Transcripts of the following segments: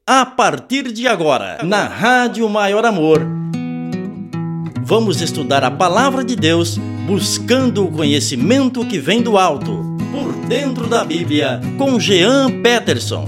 A partir de agora, na Rádio Maior Amor, vamos estudar a Palavra de Deus, buscando o conhecimento que vem do alto, por dentro da Bíblia, com Jean Peterson.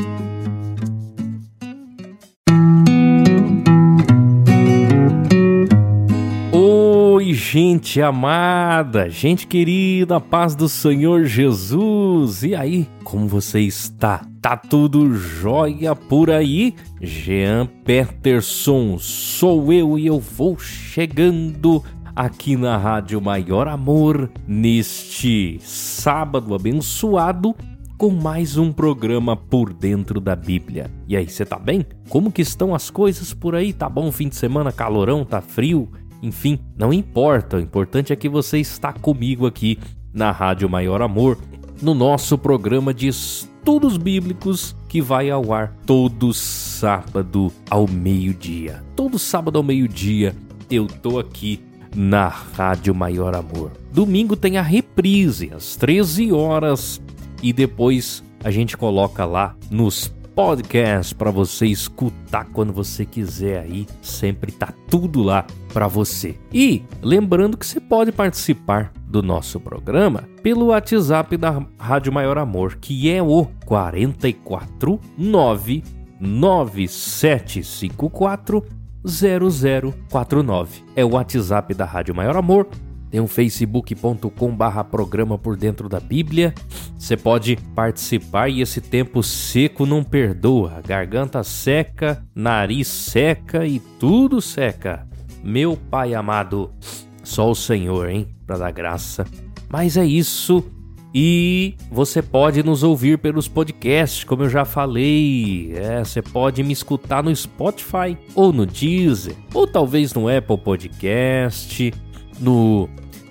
Oi, gente amada, gente querida, paz do Senhor Jesus. E aí, como você está? Tá tudo jóia por aí? Jean Peterson sou eu e eu vou chegando aqui na Rádio Maior Amor neste sábado abençoado com mais um programa Por Dentro da Bíblia. E aí, você tá bem? Como que estão as coisas por aí? Tá bom o fim de semana? Calorão? Tá frio? Enfim, não importa, o importante é que você está comigo aqui na Rádio Maior Amor, no nosso programa de estudos bíblicos que vai ao ar todo sábado ao meio-dia. Todo sábado ao meio-dia eu tô aqui na Rádio Maior Amor. Domingo tem a reprise às 13 horas e depois a gente coloca lá nos podcast para você escutar quando você quiser aí, sempre tá tudo lá para você. E lembrando que você pode participar do nosso programa pelo WhatsApp da Rádio Maior Amor, que é o 44 99754 0049. É o WhatsApp da Rádio Maior Amor. Tem um facebook.com/programa Por Dentro da Bíblia. Você pode participar e esse tempo seco não perdoa. Garganta seca, nariz seca e tudo seca. Meu Pai amado, só o Senhor, hein? Pra dar graça. Mas é isso. E você pode nos ouvir pelos podcasts, como eu já falei. Você pode me escutar no Spotify, ou no Deezer, ou talvez no Apple Podcast, no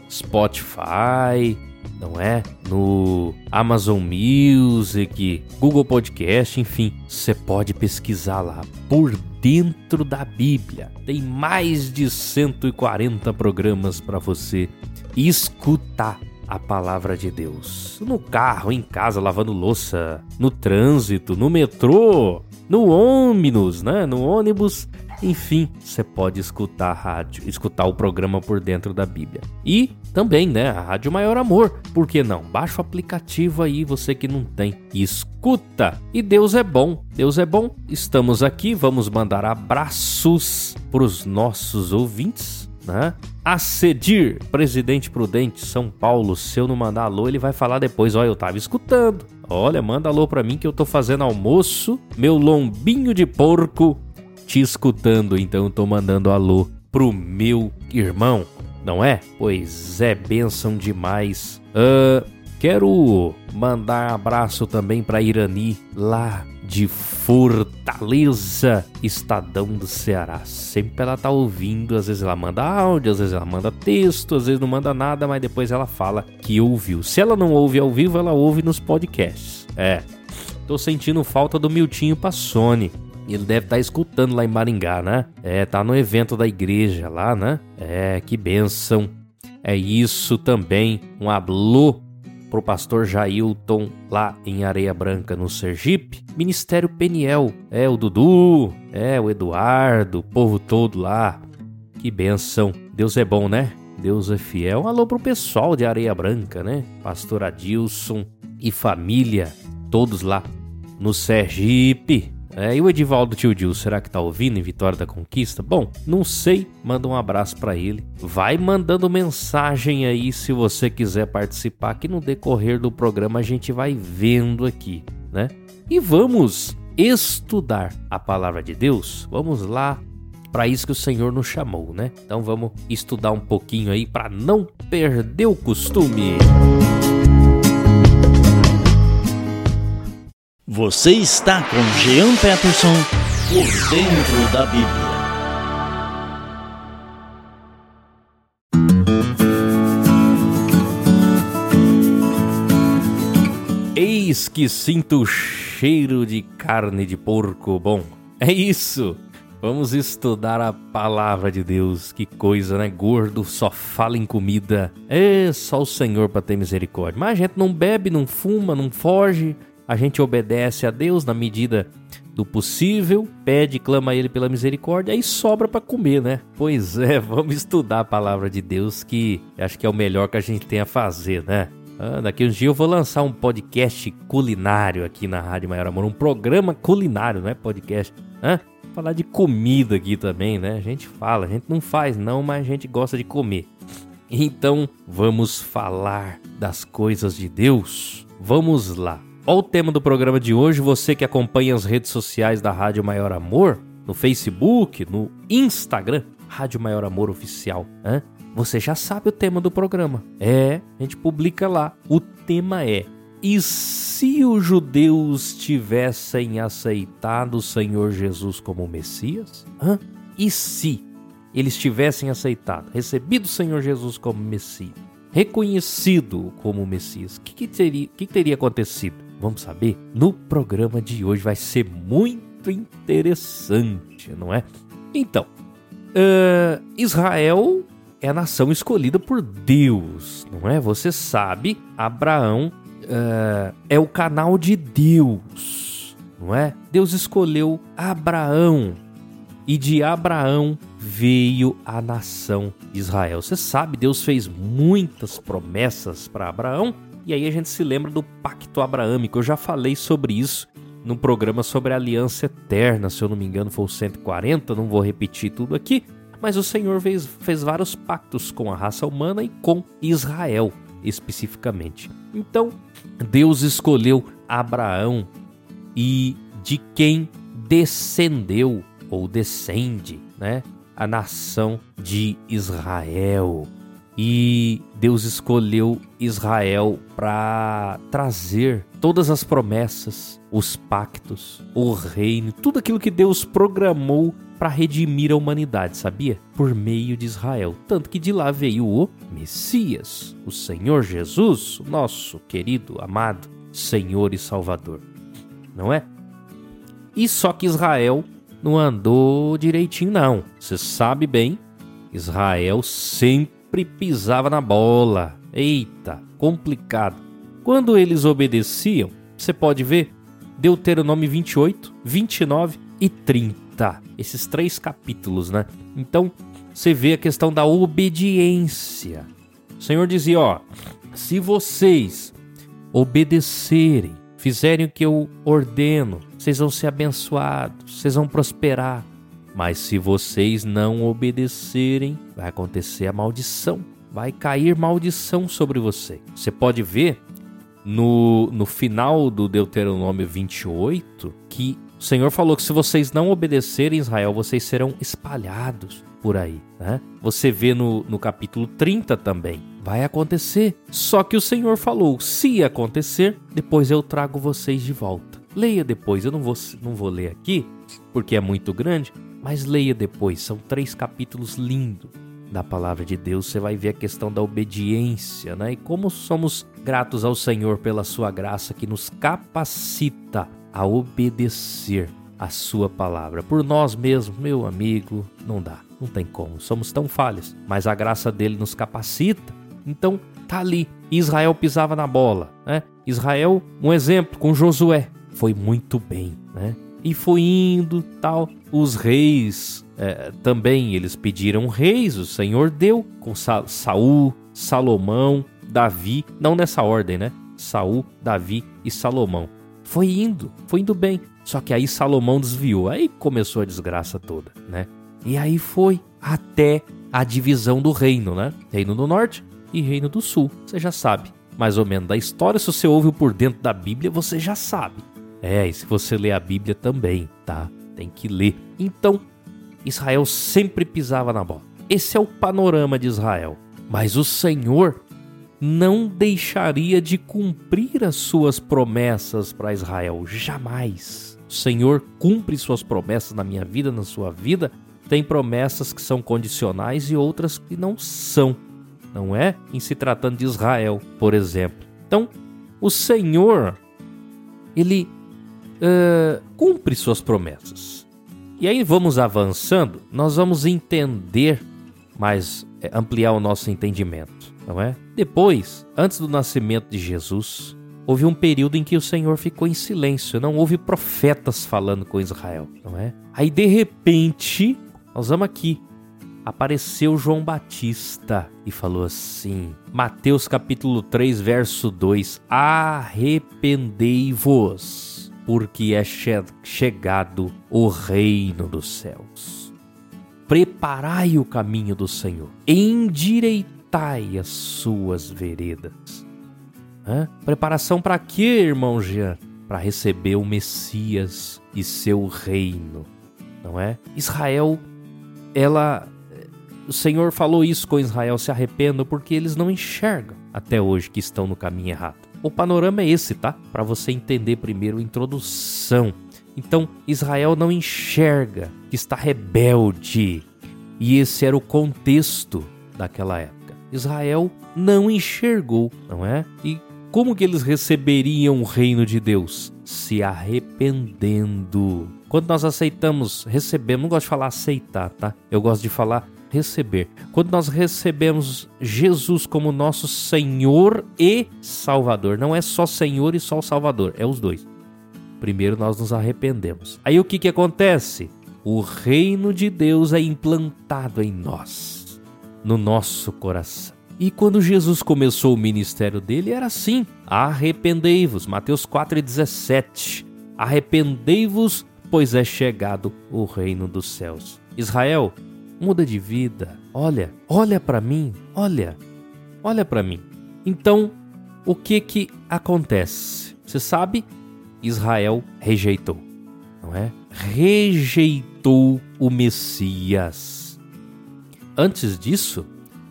Spotify, não é? No Amazon Music, Google Podcast, enfim, você pode pesquisar lá, Por Dentro da Bíblia. Tem mais de 140 programas para você escutar a palavra de Deus. No carro, em casa, lavando louça, no trânsito, no metrô, no ônibus, né? No ônibus. Enfim, você pode escutar a rádio, escutar o programa Por Dentro da Bíblia. E também, né, a Rádio Maior Amor. Por que não? Baixa o aplicativo aí, você que não tem. Escuta! E Deus é bom. Deus é bom. Estamos aqui, vamos mandar abraços para os nossos ouvintes, né? Acedir, Presidente Prudente, São Paulo. Se eu não mandar alô, ele vai falar depois. Olha, eu tava escutando. Olha, manda alô pra mim que eu tô fazendo almoço. Meu lombinho de porco te escutando, então eu tô mandando alô pro meu irmão, não é? Pois é, bênção demais. Quero mandar abraço também pra Irani, lá de Fortaleza, Estadão do Ceará. Sempre ela tá ouvindo, às vezes ela manda áudio, às vezes ela manda texto, às vezes não manda nada, mas depois ela fala que ouviu. Se ela não ouve ao vivo, ela ouve nos podcasts. Tô sentindo falta do Miltinho Passoni. Ele deve estar escutando lá em Maringá, né? Tá no evento da igreja lá, né? Que bênção. É isso também. Um alô pro pastor Jailton lá em Areia Branca, no Sergipe. Ministério Peniel. O Dudu, o Eduardo, o povo todo lá. Que bênção. Deus é bom, né? Deus é fiel. Um alô pro pessoal de Areia Branca, né? Pastor Adilson e família, todos lá no Sergipe. E o Edivaldo Tio Dil, será que tá ouvindo em Vitória da Conquista? Bom, não sei, manda um abraço pra ele. Vai mandando mensagem aí se você quiser participar, que no decorrer do programa a gente vai vendo aqui, né? E vamos estudar a palavra de Deus? Vamos lá, para isso que o Senhor nos chamou, né? Então vamos estudar um pouquinho aí para não perder o costume. Você está com Jean Peterson por Dentro da Bíblia. Eis que sinto o cheiro de carne de porco. Bom, é isso. Vamos estudar a palavra de Deus. Que coisa, né? Gordo só fala em comida. Só o Senhor para ter misericórdia. Mas a gente não bebe, não fuma, não foge. A gente obedece a Deus na medida do possível, pede e clama a Ele pela misericórdia, aí sobra para comer, né? Pois é, vamos estudar a palavra de Deus, que acho que é o melhor que a gente tem a fazer, né? Daqui uns dias eu vou lançar um podcast culinário aqui na Rádio Maior Amor, um programa culinário, não é podcast, falar de comida aqui também, né? A gente fala, a gente não faz não, mas a gente gosta de comer. Então, vamos falar das coisas de Deus. Vamos lá. Olha o tema do programa de hoje. Você que acompanha as redes sociais da Rádio Maior Amor, no Facebook, no Instagram, Rádio Maior Amor Oficial, você já sabe o tema do programa. A gente publica lá. O tema é: e se os judeus tivessem aceitado o Senhor Jesus como Messias? E se eles tivessem aceitado, recebido o Senhor Jesus como Messias, reconhecido como Messias, o que teria acontecido? Vamos saber? No programa de hoje vai ser muito interessante, não é? Então, Israel é a nação escolhida por Deus, não é? Você sabe, Abraão é o canal de Deus, não é? Deus escolheu Abraão e de Abraão veio a nação de Israel. Você sabe, Deus fez muitas promessas para Abraão e aí a gente se lembra do pacto abraâmico. Eu já falei sobre isso no programa sobre a aliança eterna, se eu não me engano foi o 140, não vou repetir tudo aqui, mas o Senhor fez vários pactos com a raça humana e com Israel especificamente. Então, Deus escolheu Abraão e de quem descendeu ou descende, né, a nação de Israel. E Deus escolheu Israel para trazer todas as promessas, os pactos, o reino, tudo aquilo que Deus programou para redimir a humanidade, sabia? Por meio de Israel. Tanto que de lá veio o Messias, o Senhor Jesus, o nosso querido, amado Senhor e Salvador. Não é? E só que Israel não andou direitinho, não. Você sabe bem, Israel sempre pisava na bola. Eita, complicado. Quando eles obedeciam, você pode ver Deuteronômio 28, 29 e 30. Esses 3 capítulos, né? Então, você vê a questão da obediência. O Senhor dizia, se vocês obedecerem, fizerem o que eu ordeno, vocês vão ser abençoados, vocês vão prosperar. Mas se vocês não obedecerem, vai acontecer a maldição. Vai cair maldição sobre você. Você pode ver no final do Deuteronômio 28 que o Senhor falou que se vocês não obedecerem, Israel, vocês serão espalhados por aí, né? Você vê no capítulo 30 também. Vai acontecer. Só que o Senhor falou, se acontecer, depois eu trago vocês de volta. Leia depois, eu não vou ler aqui, porque é muito grande, mas leia depois. São 3 capítulos lindos da palavra de Deus. Você vai ver a questão da obediência, né? E como somos gratos ao Senhor pela sua graça que nos capacita a obedecer a sua palavra. Por nós mesmos, meu amigo, não dá, não tem como. Somos tão falhos, mas a graça dele nos capacita. Então, tá ali. Israel pisava na bola, né? Israel, um exemplo com Josué, foi muito bem, né? E foi indo, tal. Os reis também, eles pediram reis, o Senhor deu, com Saul, Salomão, Davi, não nessa ordem, né? Saul, Davi e Salomão. Foi indo bem. Só que aí Salomão desviou, aí começou a desgraça toda, né? E aí foi até a divisão do reino, né? Reino do Norte e Reino do Sul. Você já sabe mais ou menos da história. Se você ouve por dentro da Bíblia, você já sabe. E se você ler a Bíblia também, tá? Tem que ler. Então, Israel sempre pisava na bola. Esse é o panorama de Israel. Mas o Senhor não deixaria de cumprir as suas promessas para Israel. Jamais. O Senhor cumpre suas promessas na minha vida, na sua vida. Tem promessas que são condicionais e outras que não são. Não é? Em se tratando de Israel, por exemplo. Então, o Senhor, ele cumpre suas promessas. E aí vamos avançando, nós vamos entender mais, ampliar o nosso entendimento, não é? Depois, antes do nascimento de Jesus, houve um período em que o Senhor ficou em silêncio, não houve profetas falando com Israel, não é? Aí de repente, nós vamos aqui, apareceu João Batista e falou assim, Mateus capítulo 3, verso 2, arrependei-vos, porque é chegado o reino dos céus. Preparai o caminho do Senhor, endireitai as suas veredas. Preparação para quê, irmão Jean? Para receber o Messias e seu reino, não é? Israel, o Senhor falou isso com Israel, se arrependam porque eles não enxergam até hoje que estão no caminho errado. O panorama é esse, tá? Para você entender primeiro a introdução. Então, Israel não enxerga que está rebelde. E esse era o contexto daquela época. Israel não enxergou, não é? E como que eles receberiam o reino de Deus? Se arrependendo. Quando nós recebemos, não gosto de falar aceitar, tá? Eu gosto de falar receber. Quando nós recebemos Jesus como nosso Senhor e Salvador, não é só Senhor e só Salvador, é os dois. Primeiro nós nos arrependemos. Aí o que acontece? O reino de Deus é implantado em nós, no nosso coração. E quando Jesus começou o ministério dele, era assim: arrependei-vos, Mateus 4,17. Arrependei-vos, pois é chegado o reino dos céus. Israel, muda de vida. Olha para mim, olha para mim. Então, o que acontece? Você sabe? Israel rejeitou, não é? Rejeitou o Messias. Antes disso,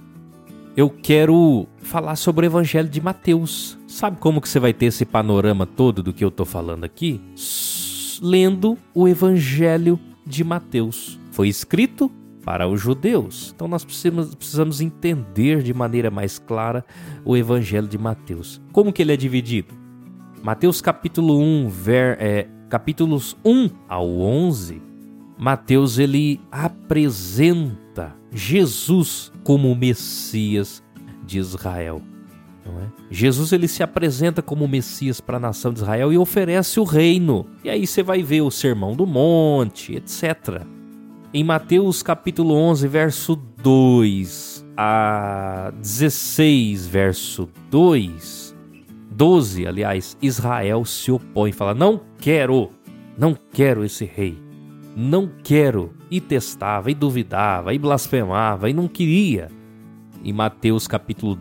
eu quero falar sobre o Evangelho de Mateus. Sabe como que você vai ter esse panorama todo do que eu estou falando aqui? Lendo o Evangelho de Mateus. Foi escrito para os judeus. Então nós precisamos entender de maneira mais clara o Evangelho de Mateus. Como que ele é dividido? Mateus capítulo 1, capítulos 1 ao 11, Mateus ele apresenta Jesus como o Messias de Israel. Não é? Jesus ele se apresenta como o Messias para a nação de Israel e oferece o reino. E aí você vai ver o Sermão do Monte, etc. Em Mateus capítulo 11, verso 2 a 16, verso 12, aliás, Israel se opõe, fala, não quero esse rei, não quero, e testava, e duvidava, e blasfemava, e não queria. Em Mateus capítulo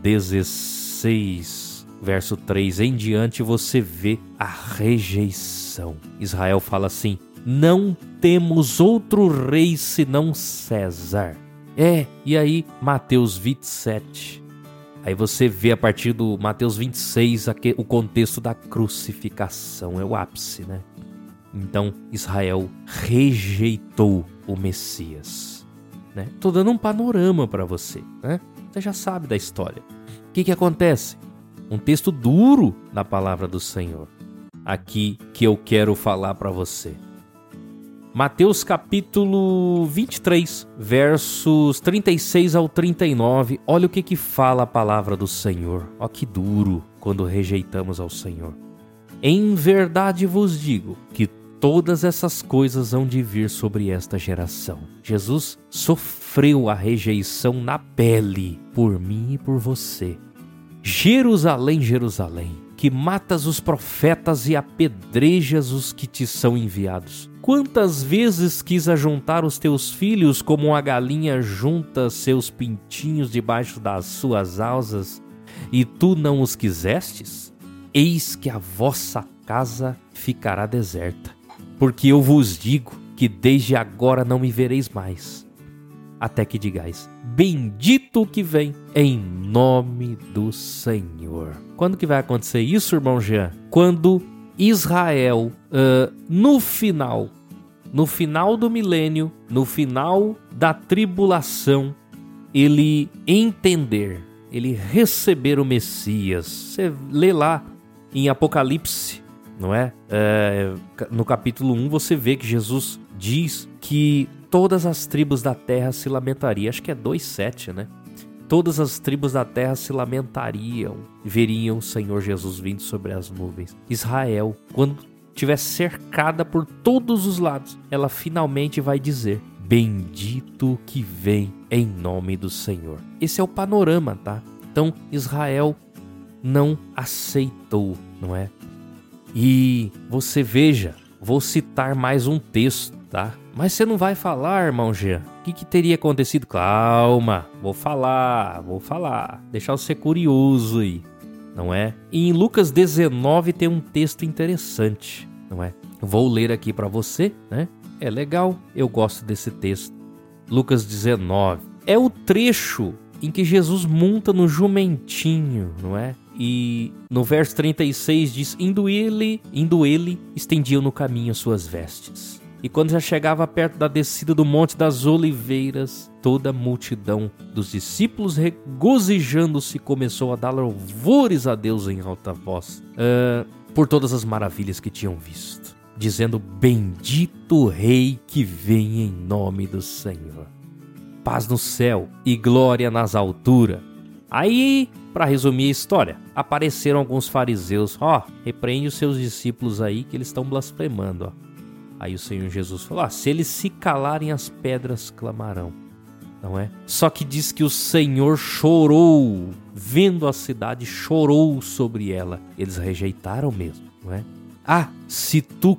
16, verso 3 em diante, você vê a rejeição. Israel fala assim, não temos outro rei senão César. E aí Mateus 27, aí você vê a partir do Mateus 26 o contexto da crucificação, é o ápice, né? Então Israel rejeitou o Messias, né? Tô dando um panorama para você, né? Você já sabe da história. O que acontece? Um texto duro da palavra do Senhor, aqui que eu quero falar para você. Mateus capítulo 23, versos 36 ao 39, olha o que fala a palavra do Senhor. Ó que duro quando rejeitamos ao Senhor. Em verdade vos digo que todas essas coisas hão de vir sobre esta geração. Jesus sofreu a rejeição na pele por mim e por você. Jerusalém, Jerusalém, que matas os profetas e apedrejas os que te são enviados. Quantas vezes quis ajuntar os teus filhos como uma galinha junta seus pintinhos debaixo das suas asas, e tu não os quisestes? Eis que a vossa casa ficará deserta, porque eu vos digo que desde agora não me vereis mais, até que digais, bendito o que vem em nome do Senhor. Quando que vai acontecer isso, irmão Jean? Quando Israel, no final do milênio, no final da tribulação, ele entender, ele receber o Messias. Você lê lá em Apocalipse, não é? No capítulo 1 você vê que Jesus diz que todas as tribos da terra se lamentariam. Acho que é 2:7, né? todas as tribos da terra se lamentariam, veriam o Senhor Jesus vindo sobre as nuvens. Israel, quando estiver cercada por todos os lados, ela finalmente vai dizer: bendito que vem em nome do Senhor. Esse é o panorama, tá? Então Israel não aceitou, não é? E você veja, vou citar mais um texto, tá? Mas você não vai falar, irmão Jean, o que teria acontecido? Calma, vou falar, deixar você curioso aí, não é? E em Lucas 19 tem um texto interessante, não é? Vou ler aqui para você, né? É legal, eu gosto desse texto. Lucas 19 é o trecho em que Jesus monta no jumentinho, não é? E no verso 36 diz: indo ele, estendiam no caminho as suas vestes. E quando já chegava perto da descida do Monte das Oliveiras, toda a multidão dos discípulos, regozijando-se, começou a dar louvores a Deus em alta voz, por todas as maravilhas que tinham visto, dizendo: bendito o Rei que vem em nome do Senhor. Paz no céu e glória nas alturas. Aí, para resumir a história, apareceram alguns fariseus: repreende os seus discípulos aí que eles estão blasfemando, Aí o Senhor Jesus falou: se eles se calarem, as pedras clamarão, não é? Só que diz que o Senhor chorou, vendo a cidade, chorou sobre ela. Eles rejeitaram mesmo, não é? Se tu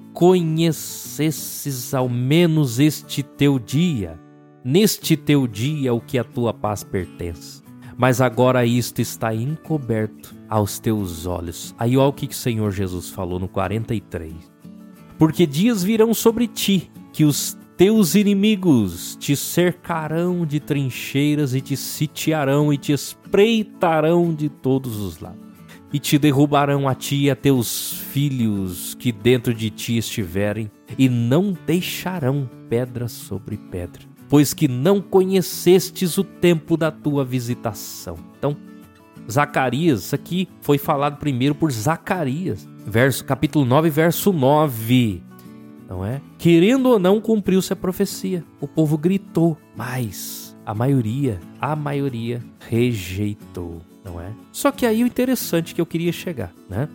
conhecesses ao menos este teu dia, neste teu dia o que a tua paz pertence. Mas agora isto está encoberto aos teus olhos. Aí olha o que o Senhor Jesus falou no 43. Porque dias virão sobre ti, que os teus inimigos te cercarão de trincheiras e te sitiarão e te espreitarão de todos os lados. E te derrubarão a ti e a teus filhos que dentro de ti estiverem, e não deixarão pedra sobre pedra, pois que não conhecestes o tempo da tua visitação. Então, Zacarias, isso aqui foi falado primeiro por Zacarias, capítulo 9, verso 9, não é? Querendo ou não, cumpriu-se a profecia. O povo gritou, mas a maioria rejeitou, não é? Só que aí o interessante que eu queria chegar, né?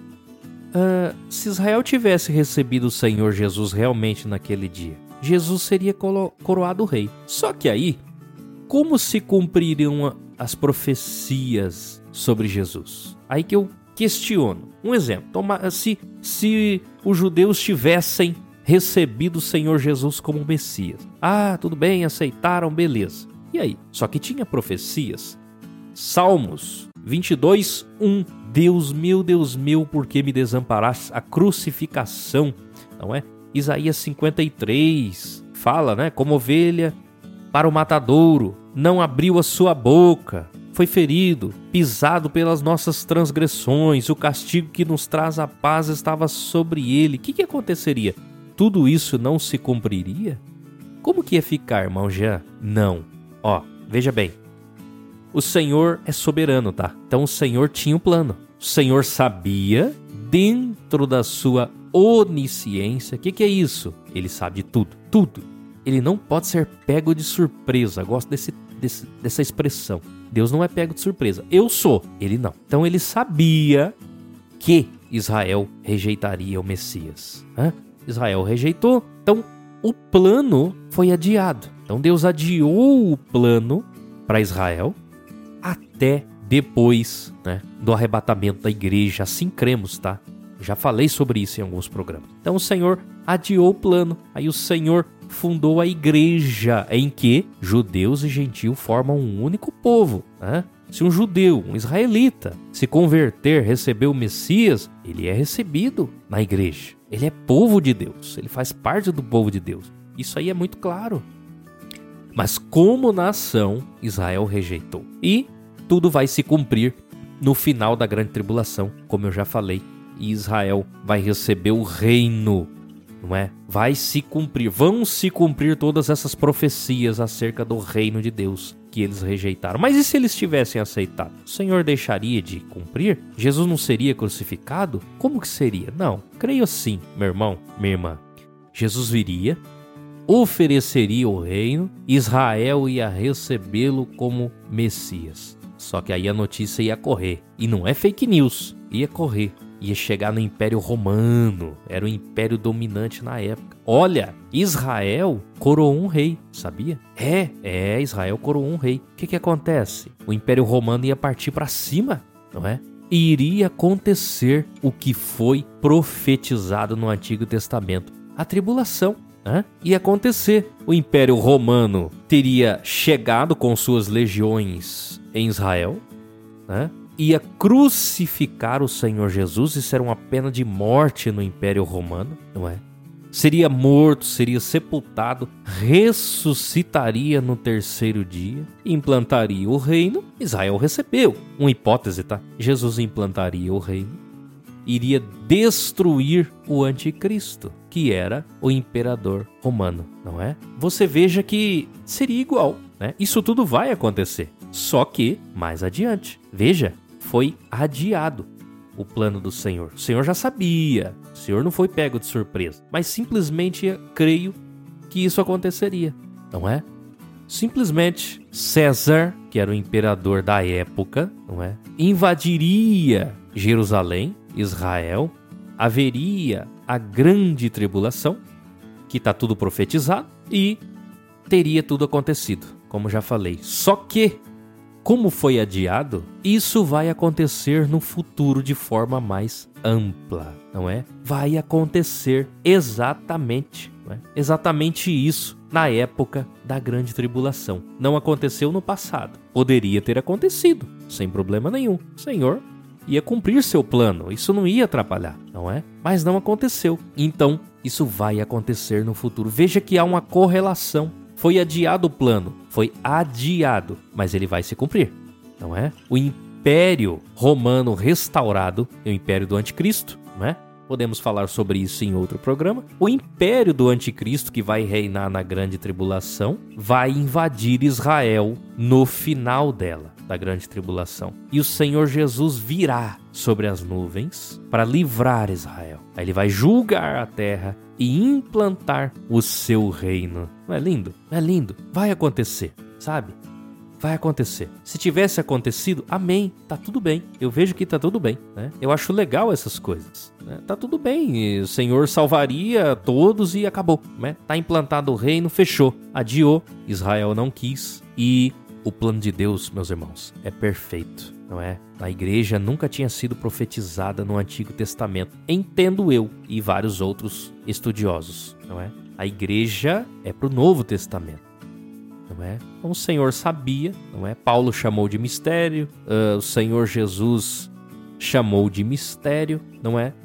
Se Israel tivesse recebido o Senhor Jesus realmente naquele dia, Jesus seria coroado rei. Só que aí, como se cumpririam as profecias sobre Jesus? Aí que eu questiono. Um exemplo, se os judeus tivessem recebido o Senhor Jesus como Messias. Tudo bem, aceitaram, beleza. E aí? Só que tinha profecias. Salmos 22, 1. Deus meu, por que me desamparaste? A crucificação, não é? Isaías 53 fala, né? Como ovelha para o matadouro, não abriu a sua boca, foi ferido, pisado pelas nossas transgressões, o castigo que nos traz a paz estava sobre ele. O que aconteceria? Tudo isso não se cumpriria? Como que ia ficar, irmão Jean? Não. Veja bem. O Senhor é soberano, tá? Então o Senhor tinha um plano. O Senhor sabia, dentro da sua onisciência, o que é isso? Ele sabe de tudo, tudo. Ele não pode ser pego de surpresa. Gosto dessa expressão. Deus não é pego de surpresa. Eu sou, ele não. Então ele sabia que Israel rejeitaria o Messias. Israel rejeitou, então o plano foi adiado. Então Deus adiou o plano para Israel até depois, né, do arrebatamento da igreja. Assim cremos, tá? Já falei sobre isso em alguns programas. Então o Senhor adiou o plano. Aí o Senhor fundou a igreja em que judeus e gentios formam um único povo, né? Se um judeu, um israelita, se converter, receber o Messias, ele é recebido na igreja. Ele é povo de Deus, ele faz parte do povo de Deus. Isso aí é muito claro. Mas como nação, Israel rejeitou. E tudo vai se cumprir no final da grande tribulação, como eu já falei. E Israel vai receber o reino, não é? Vão se cumprir todas essas profecias acerca do reino de Deus que eles rejeitaram. Mas e se eles tivessem aceitado? O Senhor deixaria de cumprir? Jesus não seria crucificado? Como que seria? Não, creio sim, meu irmão, minha irmã. Jesus viria, ofereceria o reino, Israel ia recebê-lo como Messias. Só que aí a notícia ia correr. E não é fake news, ia correr. Ia chegar no Império Romano, era o império dominante na época. Olha, Israel coroou um rei, sabia? Israel coroou um rei. O que acontece? O Império Romano ia partir para cima, não é? E iria acontecer o que foi profetizado no Antigo Testamento. A tribulação. Ia acontecer. O Império Romano teria chegado com suas legiões em Israel, ia crucificar o Senhor Jesus, isso era uma pena de morte no Império Romano, não é? Seria morto, seria sepultado, ressuscitaria no terceiro dia, implantaria o reino. Israel recebeu, uma hipótese, tá? Jesus implantaria o reino, iria destruir o anticristo, que era o imperador romano, não é? Você veja que seria igual, né? Isso tudo vai acontecer, só que mais adiante. Veja, foi adiado o plano do Senhor. O Senhor já sabia, o Senhor não foi pego de surpresa, mas simplesmente creio que isso aconteceria, não é? Simplesmente César, que era o imperador da época, não é? Invadiria Jerusalém, Israel, haveria a grande tribulação, que está tudo profetizado, e teria tudo acontecido, como já falei. Só que, como foi adiado, isso vai acontecer no futuro de forma mais ampla, não é? Vai acontecer exatamente, não é? Exatamente isso na época da grande tribulação. Não aconteceu no passado. Poderia ter acontecido, sem problema nenhum. O Senhor ia cumprir seu plano, isso não ia atrapalhar, não é? Mas não aconteceu. Então, isso vai acontecer no futuro. Veja que há uma correlação. Foi adiado o plano, foi adiado, mas ele vai se cumprir, não é? O Império Romano restaurado é o Império do Anticristo, não é? Podemos falar sobre isso em outro programa. O Império do Anticristo, que vai reinar na Grande Tribulação, vai invadir Israel no final dela, da Grande Tribulação. E o Senhor Jesus virá sobre as nuvens para livrar Israel. Aí ele vai julgar a terra e implantar o seu reino. Não é lindo? Não é lindo? Vai acontecer, sabe? Vai acontecer. Se tivesse acontecido, amém, tá tudo bem. Eu vejo que tá tudo bem, né? Eu acho legal essas coisas, né? Tá tudo bem, e o Senhor salvaria todos e acabou, né? Tá implantado o reino, fechou. Adiou, Israel não quis. E o plano de Deus, meus irmãos, é perfeito, não é? A igreja nunca tinha sido profetizada no Antigo Testamento, entendo eu e vários outros estudiosos, não é? A igreja é para o Novo Testamento, não é? Então o Senhor sabia, não é? Paulo chamou de mistério, o Senhor Jesus chamou de mistério, não é?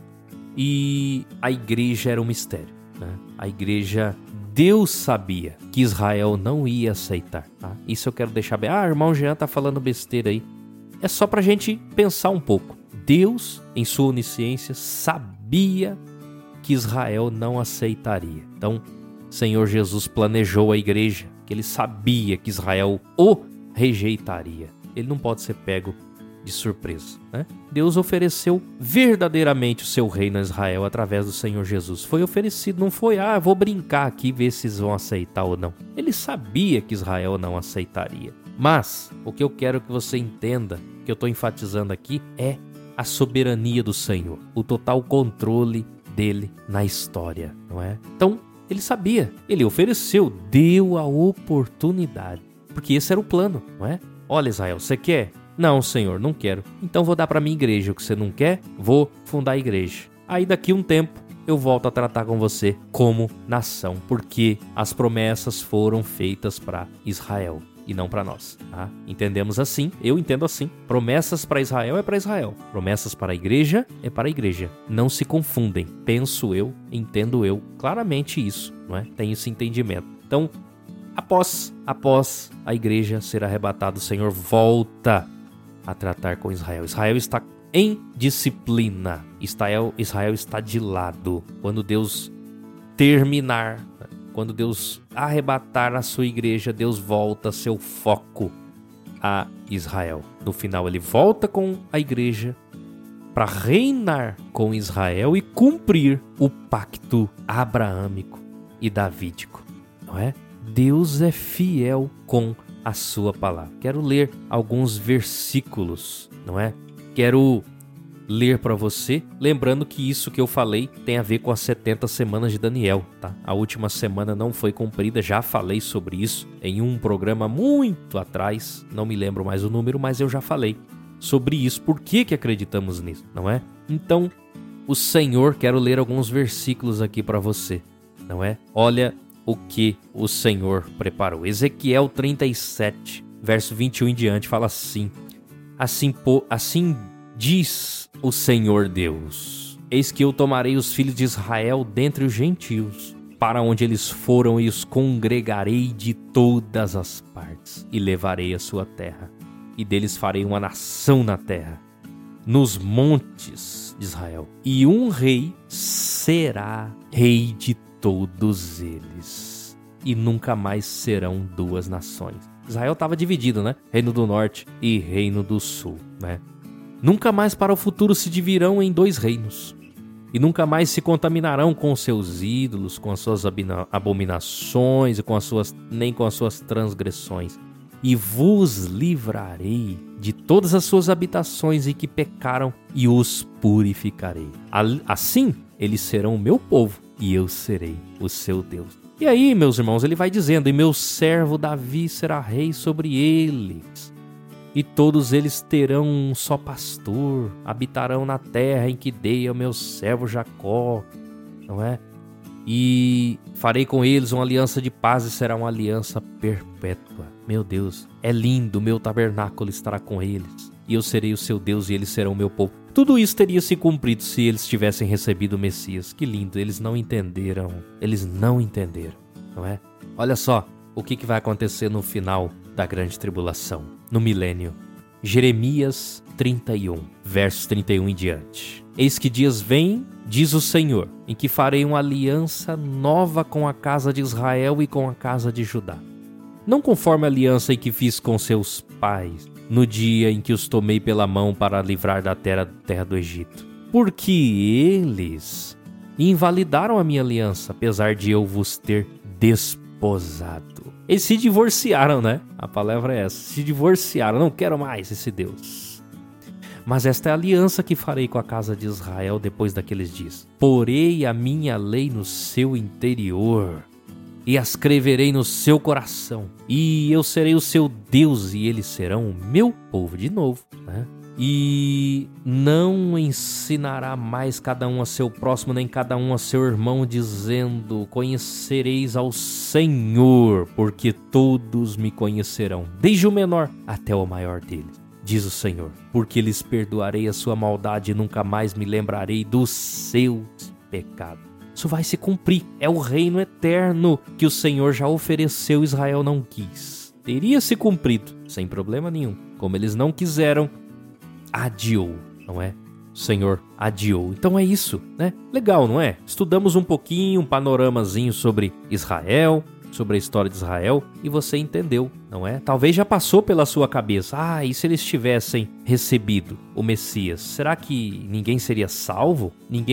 E a igreja era um mistério, né? A igreja, Deus sabia que Israel não ia aceitar, tá? Isso eu quero deixar bem. Irmão Jean tá falando besteira aí. É só pra gente pensar um pouco. Deus, em sua onisciência, sabia que Israel não aceitaria. Então, o Senhor Jesus planejou a igreja, que ele sabia que Israel o rejeitaria. Ele não pode ser pego de surpresa, né? Deus ofereceu verdadeiramente o seu reino a Israel através do Senhor Jesus. Foi oferecido, não foi, vou brincar aqui, ver se eles vão aceitar ou não. Ele sabia que Israel não aceitaria. Mas, o que eu quero que você entenda, que eu estou enfatizando aqui, é a soberania do Senhor, o total controle dele na história, não é? Então, ele sabia, ele ofereceu, deu a oportunidade, porque esse era o plano, não é? Olha, Israel, você quer? Não, Senhor, não quero. Então vou dar para minha igreja o que você não quer, vou fundar a igreja. Aí daqui um tempo eu volto a tratar com você como nação, porque as promessas foram feitas para Israel e não para nós, tá? Entendemos assim, eu entendo assim. Promessas para Israel é para Israel, promessas para a igreja é para a igreja. Não se confundem, penso eu, entendo eu claramente isso, não é? Tenho esse entendimento. Então, após a igreja ser arrebatada, o Senhor volta a tratar com Israel. Israel está em disciplina. Israel está de lado. Quando Deus terminar, quando Deus arrebatar a sua igreja, Deus volta seu foco a Israel. No final, ele volta com a igreja para reinar com Israel e cumprir o pacto abraâmico e davídico, não é? Deus é fiel com a sua palavra. Quero ler alguns versículos, não é? Quero ler para você, lembrando que isso que eu falei tem a ver com as 70 semanas de Daniel, tá? A última semana não foi cumprida, já falei sobre isso em um programa muito atrás, não me lembro mais o número, mas eu já falei sobre isso. Por que acreditamos nisso, não é? Então, o Senhor, quero ler alguns versículos aqui para você, não é? Olha o que o Senhor preparou. Ezequiel 37, verso 21 em diante, fala assim: Assim diz o Senhor Deus: Eis que eu tomarei os filhos de Israel dentre os gentios, para onde eles foram, e os congregarei de todas as partes, e levarei a sua terra, e deles farei uma nação na terra, nos montes de Israel, e um rei será rei de todos eles, e nunca mais serão duas nações. Israel estava dividido, né? Reino do Norte e Reino do Sul, né? Nunca mais para o futuro se dividirão em dois reinos, e nunca mais se contaminarão com seus ídolos, com as suas abominações, e nem com as suas transgressões. E vos livrarei de todas as suas habitações e que pecaram, e os purificarei. Assim, eles serão o meu povo, e eu serei o seu Deus. E aí, meus irmãos, ele vai dizendo: E meu servo Davi será rei sobre eles, e todos eles terão um só pastor, habitarão na terra em que dei ao meu servo Jacó, não é? E farei com eles uma aliança de paz, e será uma aliança perpétua. Meu Deus, é lindo, meu tabernáculo estará com eles, e eu serei o seu Deus, e eles serão o meu povo. Tudo isso teria se cumprido se eles tivessem recebido o Messias. Que lindo, eles não entenderam, não é? Olha só o que vai acontecer no final da grande tribulação, no milênio. Jeremias 31, versos 31 em diante. Eis que dias vêm, diz o Senhor, em que farei uma aliança nova com a casa de Israel e com a casa de Judá. Não conforme a aliança em que fiz com seus pais, no dia em que os tomei pela mão para livrar da terra do Egito. Porque eles invalidaram a minha aliança, apesar de eu vos ter desposado. Eles se divorciaram, né? A palavra é essa. Se divorciaram. Não quero mais esse Deus. Mas esta é a aliança que farei com a casa de Israel depois daqueles dias. Porei a minha lei no seu interior e a escreverei no seu coração. E eu serei o seu Deus e eles serão o meu povo. De novo, né? E não ensinará mais cada um a seu próximo, nem cada um a seu irmão, dizendo: conhecereis ao Senhor, porque todos me conhecerão, desde o menor até o maior deles, diz o Senhor. Porque lhes perdoarei a sua maldade e nunca mais me lembrarei dos seus pecados. Isso vai se cumprir. É o reino eterno que o Senhor já ofereceu, Israel não quis. Teria se cumprido, sem problema nenhum. Como eles não quiseram, adiou, não é? O Senhor adiou. Então é isso, né? Legal, não é? Estudamos um pouquinho, um panoramazinho sobre Israel, sobre a história de Israel, e você entendeu, não é? Talvez já passou pela sua cabeça: e se eles tivessem recebido o Messias, será que ninguém seria salvo?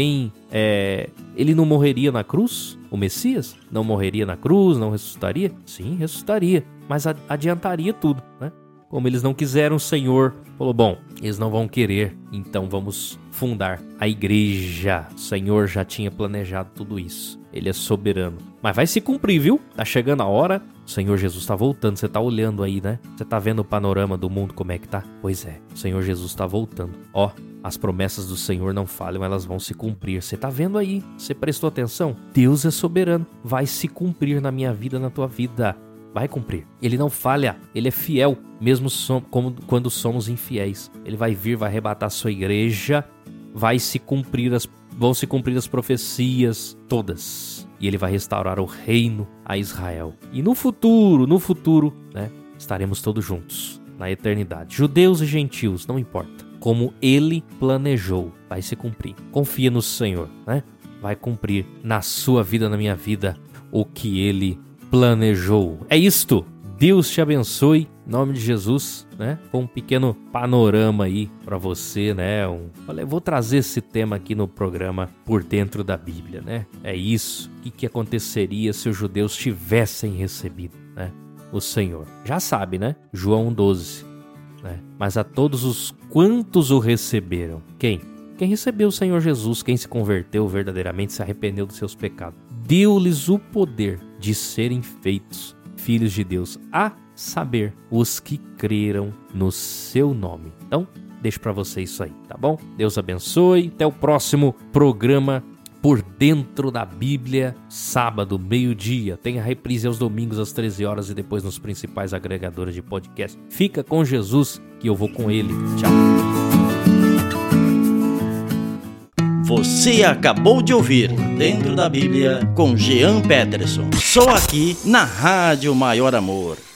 Ele não morreria na cruz? O Messias não morreria na cruz, não ressuscitaria? Sim, ressuscitaria, mas adiantaria tudo, né? Como eles não quiseram, o Senhor falou: bom, eles não vão querer, então vamos fundar a igreja. O Senhor já tinha planejado tudo isso. Ele é soberano. Mas vai se cumprir, viu? Tá chegando a hora. O Senhor Jesus tá voltando. Você tá olhando aí, né? Você tá vendo o panorama do mundo, como é que tá? Pois é, o Senhor Jesus tá voltando. As promessas do Senhor não falham, elas vão se cumprir. Você tá vendo aí? Você prestou atenção? Deus é soberano. Vai se cumprir na minha vida, na tua vida. Vai cumprir. Ele não falha. Ele é fiel, mesmo quando somos infiéis. Ele vai vir, vai arrebatar a sua igreja. Vão se cumprir as profecias todas. E ele vai restaurar o reino a Israel. E no futuro, né, estaremos todos juntos, na eternidade. Judeus e gentios, não importa. Como ele planejou, vai se cumprir. Confia no Senhor, né? Vai cumprir na sua vida, na minha vida, o que ele planejou. É isto. Deus te abençoe, em nome de Jesus, né? Com um pequeno panorama aí para você, né? Olha, eu vou trazer esse tema aqui no programa Por Dentro da Bíblia, né? É isso. O que aconteceria se os judeus tivessem recebido, né? o Senhor. Já sabe, né? João 12. Né? Mas a todos os quantos o receberam. Quem? Quem recebeu o Senhor Jesus, quem se converteu verdadeiramente, se arrependeu dos seus pecados. Deu-lhes o poder de serem feitos filhos de Deus, a saber, os que creram no seu nome. Então, deixo para você isso aí, tá bom? Deus abençoe. Até o próximo programa Por Dentro da Bíblia, sábado, meio-dia. Tem a reprise aos domingos às 13 horas e depois nos principais agregadores de podcast. Fica com Jesus, que eu vou com ele. Tchau. Você acabou de ouvir Dentro da Bíblia com Jean Peterson. Só aqui na Rádio Maior Amor.